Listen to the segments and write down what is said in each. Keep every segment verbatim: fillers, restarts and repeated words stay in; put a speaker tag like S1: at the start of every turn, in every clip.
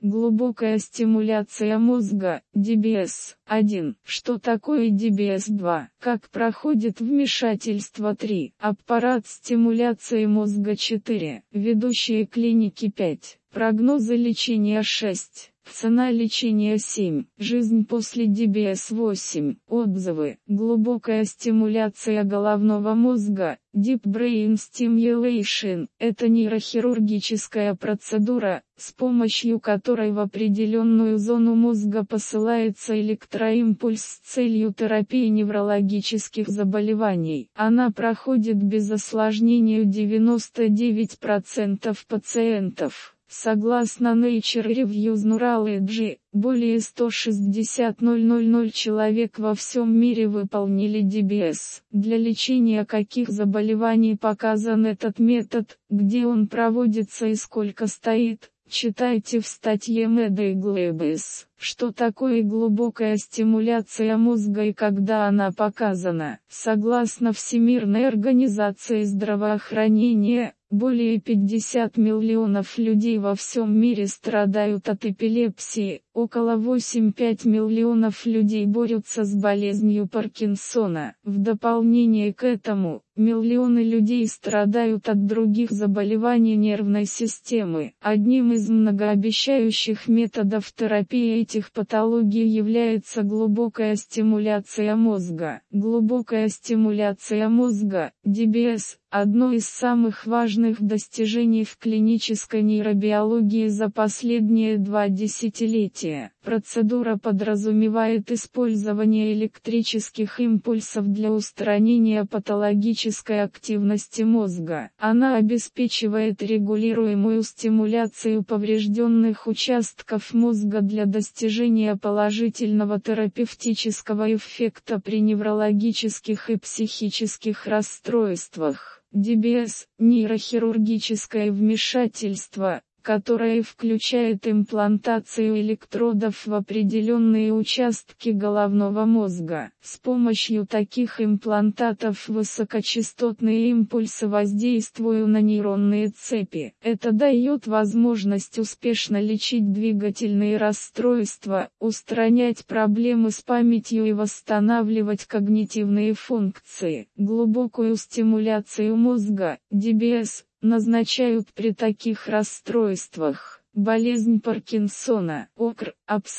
S1: Глубокая стимуляция мозга, ди би эс. один. Что такое ди би эс? два. Как проходит вмешательство? три. Аппарат стимуляции мозга. четыре. Ведущие клиники. пять. Прогнозы лечения. шесть. Цена лечения. семь. Жизнь после ди би эс. восемь. Отзывы. Глубокая стимуляция головного мозга, Deep Brain Stimulation, это нейрохирургическая процедура, с помощью которой в определенную зону мозга посылается электроимпульс с целью терапии неврологических заболеваний. Она проходит без осложнений у девяноста девяти процентов пациентов. Согласно Nature Reviews Neurology, более ста шестидесяти тысяч человек во всем мире выполнили ди би эс. Для лечения каких заболеваний показан этот метод, где он проводится и сколько стоит, читайте в статье Meda и Glebis. Что такое глубокая стимуляция мозга и когда она показана? Согласно Всемирной организации здравоохранения, более пятидесяти миллионов людей во всем мире страдают от эпилепсии, около восьми целых пяти десятых миллионов людей борются с болезнью Паркинсона. В дополнение к этому, миллионы людей страдают от других заболеваний нервной системы. Одним из многообещающих методов терапии этих патологий является глубокая стимуляция мозга. Глубокая стимуляция мозга, ди би эс, одно из самых важных достижений в клинической нейробиологии за последние два десятилетия. Процедура подразумевает использование электрических импульсов для устранения патологической активности мозга. Она обеспечивает регулируемую стимуляцию поврежденных участков мозга для достижения положительного терапевтического эффекта при неврологических и психических расстройствах. ди би эс – нейрохирургическое вмешательство, которое включает имплантацию электродов в определенные участки головного мозга. С помощью таких имплантатов высокочастотные импульсы воздействуют на нейронные цепи. Это дает возможность успешно лечить двигательные расстройства, устранять проблемы с памятью и восстанавливать когнитивные функции. Глубокую стимуляцию мозга, ди би эс, назначают при таких расстройствах: болезнь Паркинсона, ОКР,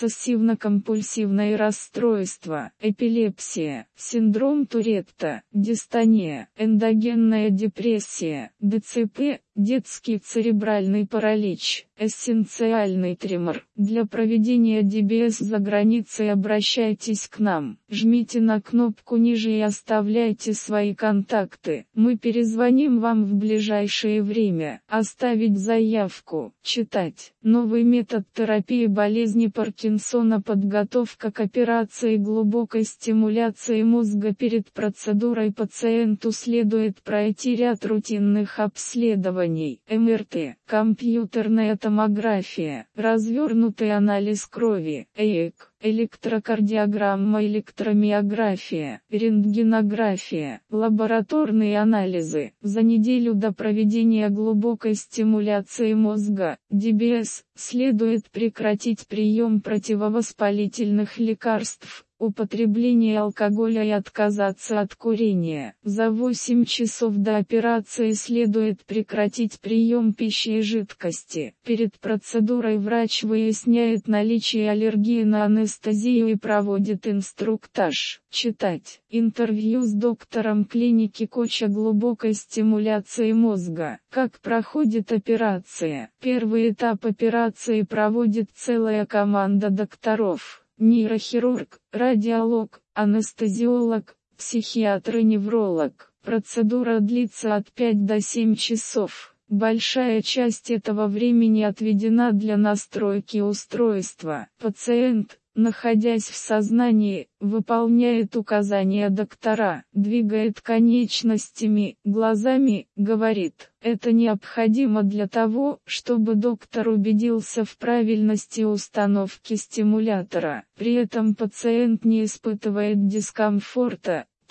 S1: обсессивно-компульсивное расстройство, эпилепсия, синдром Туретта, дистония, эндогенная депрессия, дэ цэ пэ, детский церебральный паралич, эссенциальный тремор. Для проведения ди би эс за границей обращайтесь к нам. Жмите на кнопку ниже и оставляйте свои контакты. Мы перезвоним вам в ближайшее время. Оставить заявку. Читать. Новый метод терапии болезни Паркинсона. Подготовка к операции глубокой стимуляции мозга. Перед процедурой пациенту следует пройти ряд рутинных обследований. эм эр тэ, компьютерная томография, развернутый анализ крови, э э ка, электрокардиограмма, электромиография, рентгенография, лабораторные анализы. За неделю до проведения глубокой стимуляции мозга, ди би эс, следует прекратить прием противовоспалительных лекарств, употребление алкоголя и отказаться от курения. За восемь часов до операции следует прекратить прием пищи и жидкости. Перед процедурой врач выясняет наличие аллергии на анестезию и проводит инструктаж. Читать. Интервью с доктором клиники Коча глубокой стимуляции мозга. Как проходит операция? Первый этап операции проводит целая команда докторов. Нейрохирург, радиолог, анестезиолог, психиатр и невролог. Процедура длится от пяти до семи часов. Большая часть этого времени отведена для настройки устройства. Пациент, находясь в сознании, выполняет указания доктора, двигает конечностями, глазами, говорит. Это необходимо для того, чтобы доктор убедился в правильности установки стимулятора. При этом пациент не испытывает дискомфорта,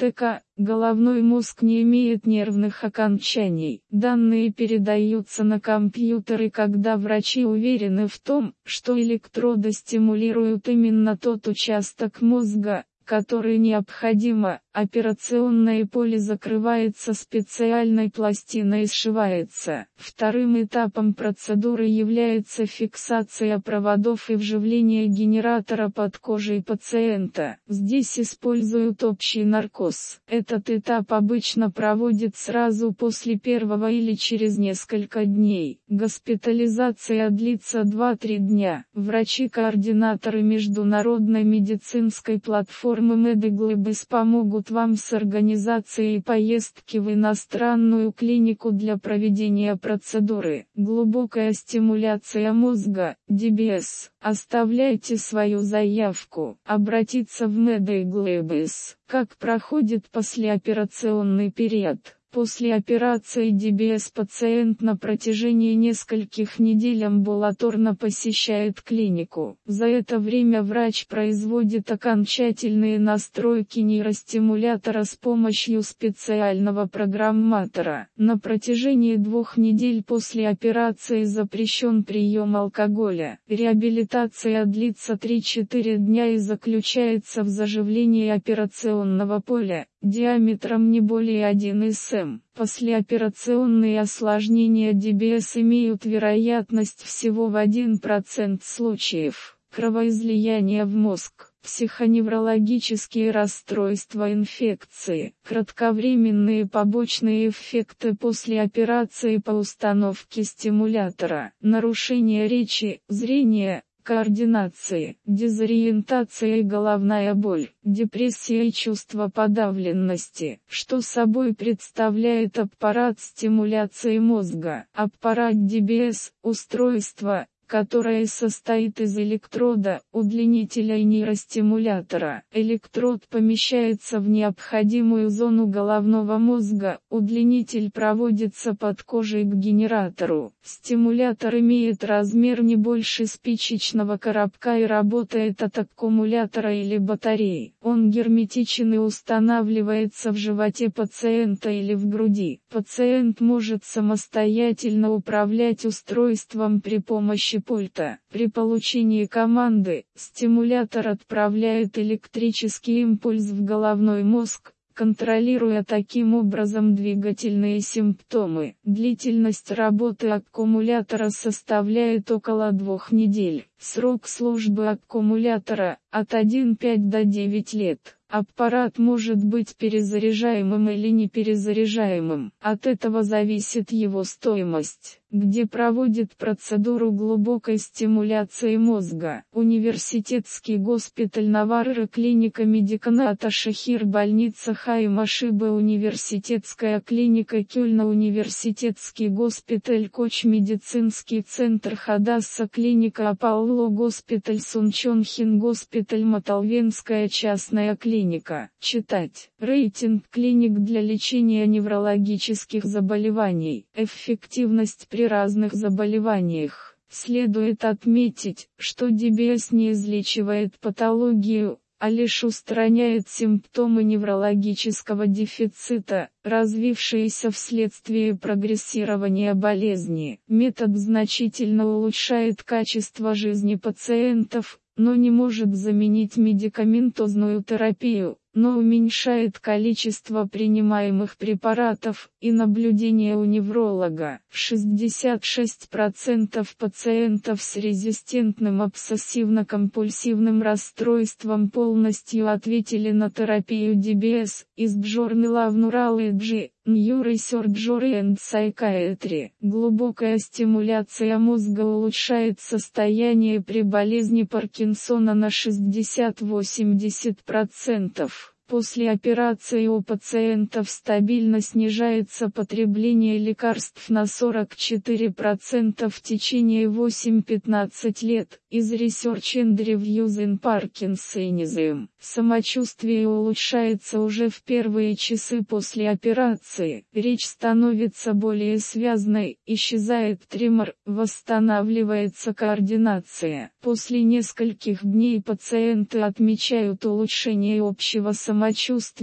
S1: ТК, головной мозг не имеет нервных окончаний. Данные передаются на компьютеры, когда врачи уверены в том, что электроды стимулируют именно тот участок мозга, который необходимо. Операционное поле закрывается специальной пластиной и сшивается. Вторым этапом процедуры является фиксация проводов и вживление генератора под кожей пациента. Здесь используют общий наркоз. Этот этап обычно проводят сразу после первого или через несколько дней. Госпитализация длится два-три дня. Врачи-координаторы международной медицинской платформы MedGlobes помогут вам с организацией поездки в иностранную клинику для проведения процедуры. Глубокая стимуляция мозга, ди би эс. Оставляйте свою заявку. Обратиться в MedGlobes. Как проходит послеоперационный период? После операции ди би эс пациент на протяжении нескольких недель амбулаторно посещает клинику. За это время врач производит окончательные настройки нейростимулятора с помощью специального программатора. На протяжении двух недель после операции запрещен прием алкоголя. Реабилитация длится три-четыре дня и заключается в заживлении операционного поля, диаметром не более одного сантиметра. Послеоперационные осложнения ди би эс имеют вероятность всего в один процент случаев. Кровоизлияние в мозг, психоневрологические расстройства, инфекции, кратковременные побочные эффекты после операции по установке стимулятора, нарушение речи, зрения, координации, дезориентация и головная боль, депрессия и чувство подавленности. Что собой представляет аппарат стимуляции мозга? Аппарат ди би эс – устройство, которое состоит из электрода, удлинителя и нейростимулятора. Электрод помещается в необходимую зону головного мозга, удлинитель проводится под кожей к генератору. Стимулятор имеет размер не больше спичечного коробка и работает от аккумулятора или батареи. Он герметичен и устанавливается в животе пациента или в груди. Пациент может самостоятельно управлять устройством при помощи пульта. При получении команды, стимулятор отправляет электрический импульс в головной мозг, контролируя таким образом двигательные симптомы. Длительность работы аккумулятора составляет около двух недель. Срок службы аккумулятора – от одного целых пяти десятых до девяти лет. Аппарат может быть перезаряжаемым или неперезаряжаемым. От этого зависит его стоимость. Где проводит процедуру глубокой стимуляции мозга? Университетский госпиталь Наварры, клиника Медикната Шахир, больница Хайма Шиба, университетская клиника Кёльна, университетский госпиталь Коч, медицинский центр Хадасса, клиника Апалло, госпиталь Сунчонхин, госпиталь Маталвенская частная клиника. Читать. Рейтинг клиник для лечения неврологических заболеваний. Эффективность при разных заболеваниях. Следует отметить, что ди би эс не излечивает патологию, а лишь устраняет симптомы неврологического дефицита, развившиеся вследствие прогрессирования болезни. Метод значительно улучшает качество жизни пациентов, но не может заменить медикаментозную терапию, но уменьшает количество принимаемых препаратов и наблюдения у невролога. шестьдесят шесть процентов пациентов с резистентным обсессивно-компульсивным расстройством полностью ответили на терапию ди би эс, из Journal of Neurology, New Research and Psychiatry. Глубокая стимуляция мозга улучшает состояние при болезни Паркинсона на шестьдесят-восемьдесят процентов. После операции у пациентов стабильно снижается потребление лекарств на сорок четыре процента в течение восемь-пятнадцать лет, из Research and Reviews in Parkinsonism. Самочувствие улучшается уже в первые часы после операции, речь становится более связной, исчезает тремор, восстанавливается координация. После нескольких дней пациенты отмечают улучшение общего самочувствия,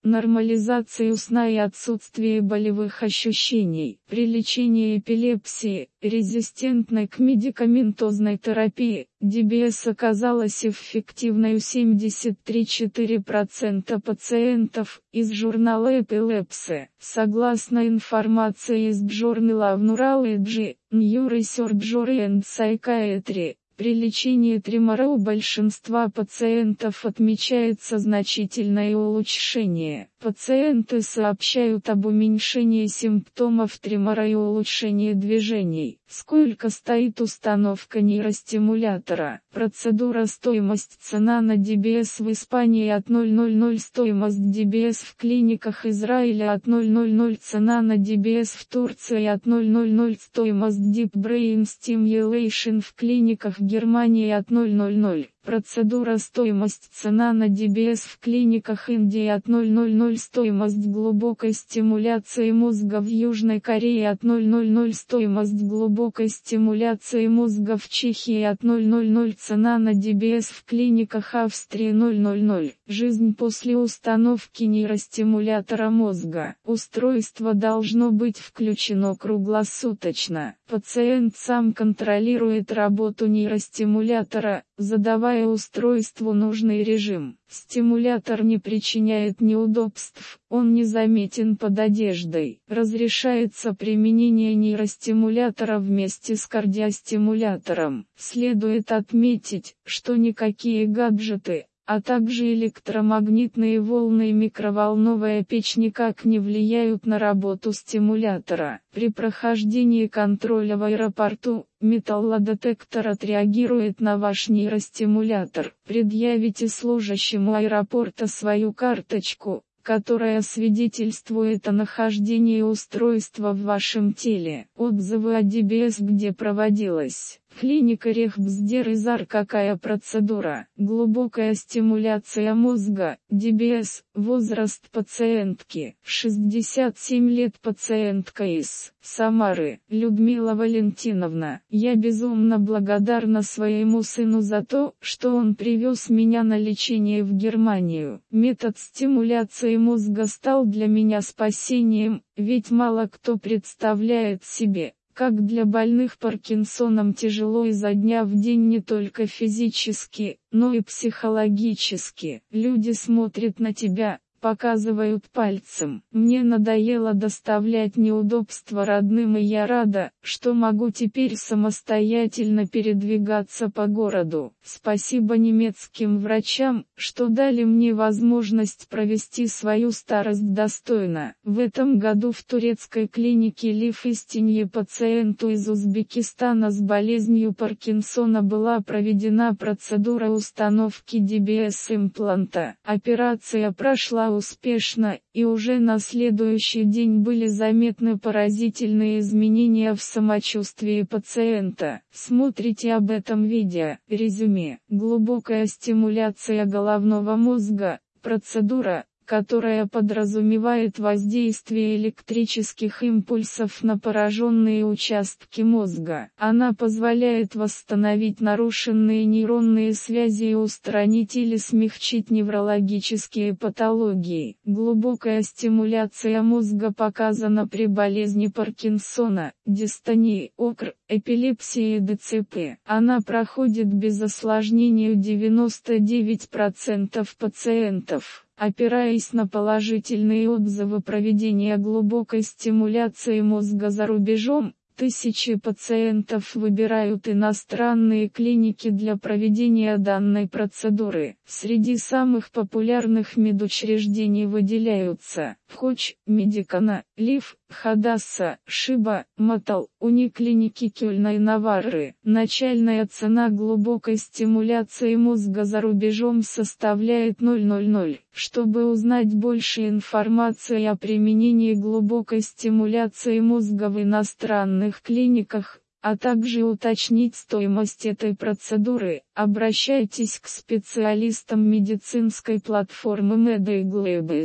S1: нормализацию сна и отсутствие болевых ощущений. При лечении эпилепсии, резистентной к медикаментозной терапии, ди би эс оказалась эффективной у семьдесят три целых четыре десятых процента пациентов, из журнала Epilepsy. Согласно информации из Journal of Neurology, Neurosurgery and Psychiatry, при лечении тремора у большинства пациентов отмечается значительное улучшение. Пациенты сообщают об уменьшении симптомов тремора и улучшении движений. Сколько стоит установка нейростимулятора? Процедура, стоимость, цена на ди би эс в Испании от ноль, стоимость ди би эс в клиниках Израиля от ноль, цена на ди би эс в Турции от ноль, стоимость Deep Brain Stimulation в клиниках Германии от ноль. Процедура, стоимость, цена на ди би эс в клиниках Индии от ноль, стоимость глубокой стимуляции мозга в Южной Корее от ноль, стоимость глубокой стимуляции мозга в Чехии от ноль, цена на ди би эс в клиниках Австрии ноль. Жизнь после установки нейростимулятора мозга. Устройство должно быть включено круглосуточно. Пациент сам контролирует работу нейростимулятора, задавая устройству нужный режим. Стимулятор не причиняет неудобств, он незаметен под одеждой. Разрешается применение нейростимулятора вместе с кардиостимулятором. Следует отметить, что никакие гаджеты, а также электромагнитные волны и микроволновая печь никак не влияют на работу стимулятора. При прохождении контроля в аэропорту, металлодетектор отреагирует на ваш нейростимулятор. Предъявите служащему аэропорта свою карточку, которая свидетельствует о нахождении устройства в вашем теле. Отзывы о ди би эс, где проводилась. Клиника Рехбсдер-Изар. Какая процедура? Глубокая стимуляция мозга, ди би эс, возраст пациентки, шестьдесят семь лет, пациентка из Самары, Людмила Валентиновна. Я безумно благодарна своему сыну за то, что он привез меня на лечение в Германию. Метод стимуляции мозга стал для меня спасением, ведь мало кто представляет себе, как для больных Паркинсоном тяжело изо дня в день не только физически, но и психологически. Люди смотрят на тебя, показывают пальцем. Мне надоело доставлять неудобства родным, и я рада, что могу теперь самостоятельно передвигаться по городу. Спасибо немецким врачам, что дали мне возможность провести свою старость достойно. В этом году в турецкой клинике Лиф Истинье пациенту из Узбекистана с болезнью Паркинсона была проведена процедура установки ди би эс-импланта. Операция прошла успешно, и уже на следующий день были заметны поразительные изменения в самочувствии пациента. Смотрите об этом видео. Резюме. Глубокая стимуляция головного мозга – процедура, которая подразумевает воздействие электрических импульсов на пораженные участки мозга. Она позволяет восстановить нарушенные нейронные связи и устранить или смягчить неврологические патологии. Глубокая стимуляция мозга показана при болезни Паркинсона, дистонии, ОКР, эпилепсии и дэ цэ пэ. Она проходит без осложнений у девяноста девяти процентов пациентов. Опираясь на положительные отзывы проведения глубокой стимуляции мозга за рубежом, тысячи пациентов выбирают иностранные клиники для проведения данной процедуры. Среди самых популярных медучреждений выделяются Хоч, Медикана, Лиф, Хадасса, Шиба, Матал, униклиники Кёльна и Наварры. Начальная цена глубокой стимуляции мозга за рубежом составляет ноль. Чтобы узнать больше информации о применении глубокой стимуляции мозга в иностранных клиниках, а также уточнить стоимость этой процедуры, обращайтесь к специалистам медицинской платформы Медиглобис.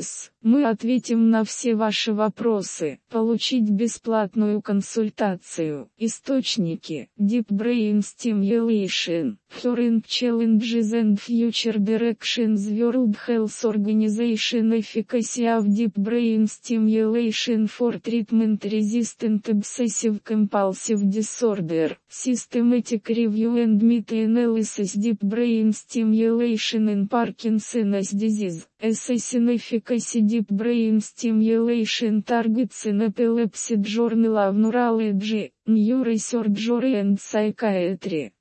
S1: Мы ответим на все ваши вопросы. Получить бесплатную консультацию. Источники: Deep Brain Stimulation, Current Challenges and Future Directions, World Health Organization, Efficacy of Deep Brain Stimulation for Treatment Resistant Obsessive Compulsive Disorder, Systematic Review and Meta-Analysis, Deep Brain Stimulation in Parkinson's Disease, Assessing Efficacy, Deep Brain Stimulation Targets in Epilepsy, Journal of Neurology, Neurosurgery and Psychiatry.